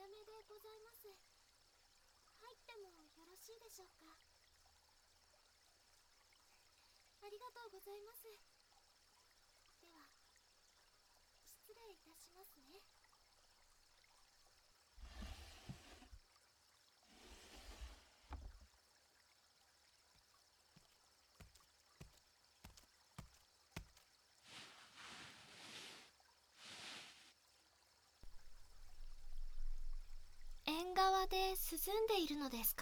やめでございます。入ってもよろしいでしょうか。ありがとうございます。では失礼いたしますね。縁側で涼んでいるのですか？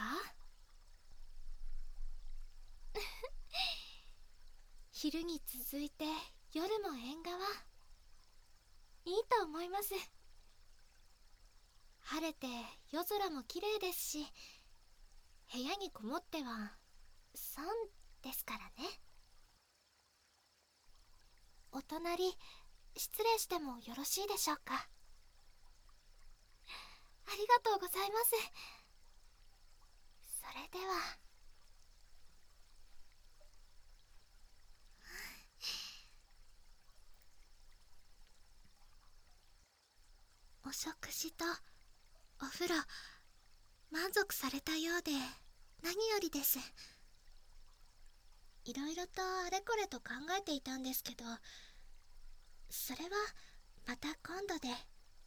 昼に続いて夜も縁側、いいと思います。晴れて夜空も綺麗ですし、部屋にこもっては損ですからね。お隣失礼してもよろしいでしょうか。ありがとうございます。それでは。お食事とお風呂、満足されたようで何よりです。いろいろとあれこれと考えていたんですけど、それはまた今度で。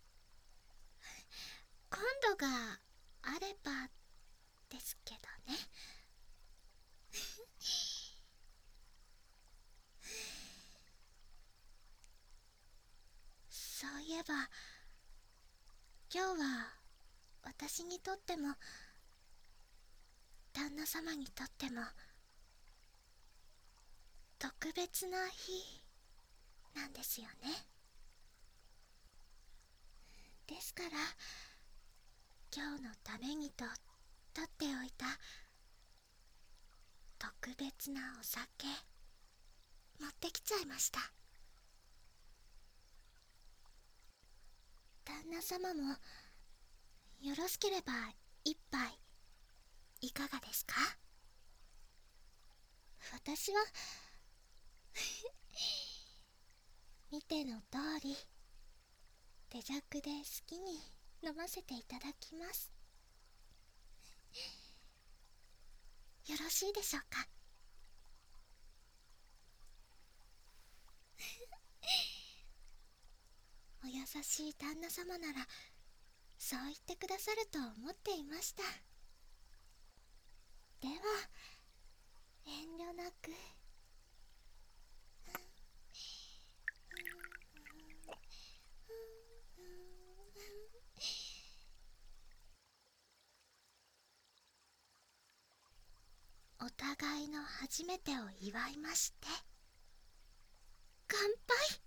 今度があればですけどね。そういえば今日は私にとっても旦那様にとっても特別な日なんですよね。ですから今日のためにと取っておいた特別なお酒持ってきちゃいました。旦那様もよろしければ一杯いかがですか？私は見ての通り手酌で好きに飲ませていただきます。よろしいでしょうか。お優しい旦那様ならそう言ってくださると思っていました。では遠慮なく。お互いの初めてを祝いまして乾杯。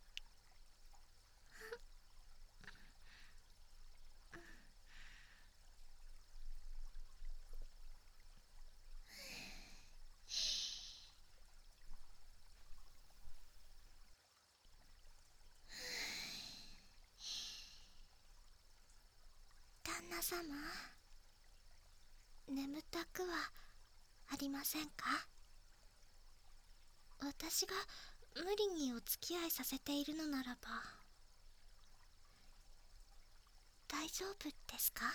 旦那様、眠たくはありませんか？私が無理にお付き合いさせているのならば大丈夫ですか？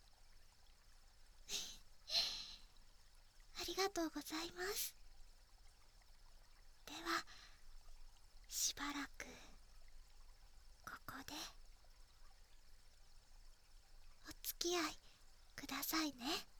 ありがとうございます。ではしばらくここでお付き合いくださいね。